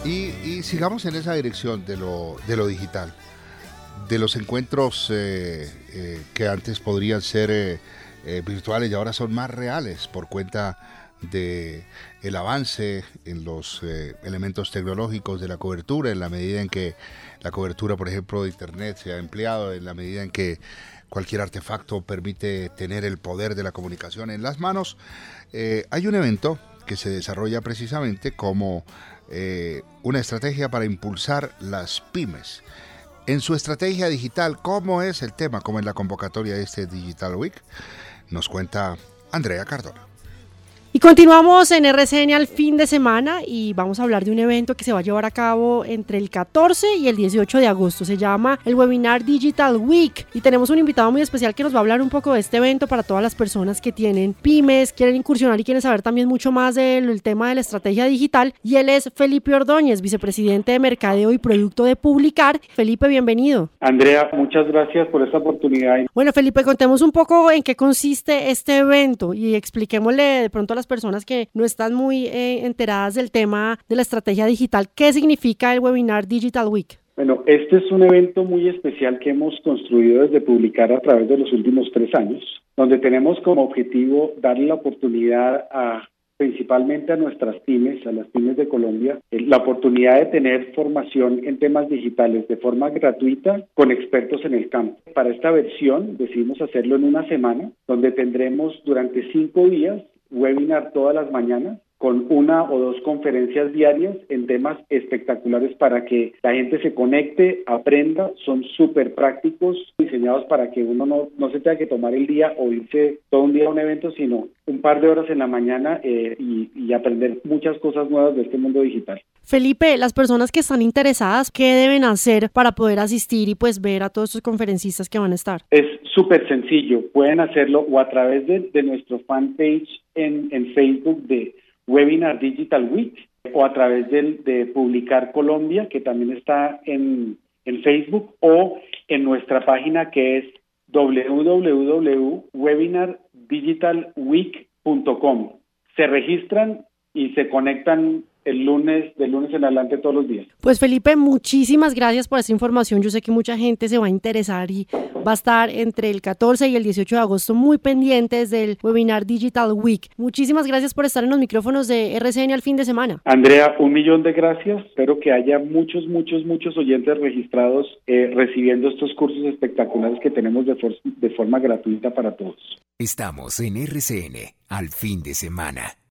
Y sigamos en esa dirección de lo digital, de los encuentros que antes podrían ser virtuales y ahora son más reales por cuenta de el avance en los elementos tecnológicos de la cobertura, en la medida en que la cobertura, por ejemplo, de Internet se ha empleado, en la medida en que cualquier artefacto permite tener el poder de la comunicación en las manos. Hay un evento que se desarrolla precisamente como una estrategia para impulsar las pymes. En su estrategia digital, ¿cómo es el tema? ¿Cómo es la convocatoria de este Digital Week? Nos cuenta Andrea Cardona. Y continuamos en RCN al fin de semana y vamos a hablar de un evento que se va a llevar a cabo entre el 14 y el 18 de agosto. Se llama el Webinar Digital Week y tenemos un invitado muy especial que nos va a hablar un poco de este evento para todas las personas que tienen pymes, quieren incursionar y quieren saber también mucho más del tema de la estrategia digital. Y él es Felipe Ordóñez, vicepresidente de Mercadeo y Producto de Publicar. Felipe, bienvenido. Andrea, muchas gracias por esta oportunidad. Bueno, Felipe, contemos un poco en qué consiste este evento y expliquémosle de pronto a las personas que no están muy enteradas del tema de la estrategia digital. ¿Qué significa el Webinar Digital Week? Bueno, este es un evento muy especial que hemos construido desde Publicar a través de los últimos 3 años, donde tenemos como objetivo darle la oportunidad principalmente a nuestras pymes, a las pymes de Colombia, la oportunidad de tener formación en temas digitales de forma gratuita con expertos en el campo. Para esta versión decidimos hacerlo en una semana, donde tendremos durante 5 días webinar todas las mañanas con 1 o 2 conferencias diarias en temas espectaculares para que la gente se conecte, aprenda. Son súper prácticos, diseñados para que uno no se tenga que tomar el día o irse todo un día a un evento, sino un par de horas en la mañana y aprender muchas cosas nuevas de este mundo digital. Felipe, las personas que están interesadas, ¿qué deben hacer para poder asistir y pues ver a todos estos conferencistas que van a estar? Es súper sencillo, pueden hacerlo o a través de nuestro fanpage en Facebook de Webinar Digital Week o a través de Publicar Colombia, que también está en Facebook, o en nuestra página que es www.webinardigitalweek.com. Se registran y se conectan de lunes en adelante todos los días. Pues Felipe, muchísimas gracias por esta información. Yo sé que mucha gente se va a interesar y va a estar entre el 14 y el 18 de agosto muy pendientes del Webinar Digital Week. Muchísimas gracias por estar en los micrófonos de RCN al fin de semana. Andrea, 1.000.000 de gracias. Espero que haya muchos oyentes registrados recibiendo estos cursos espectaculares que tenemos de forma gratuita para todos. Estamos en RCN al fin de semana.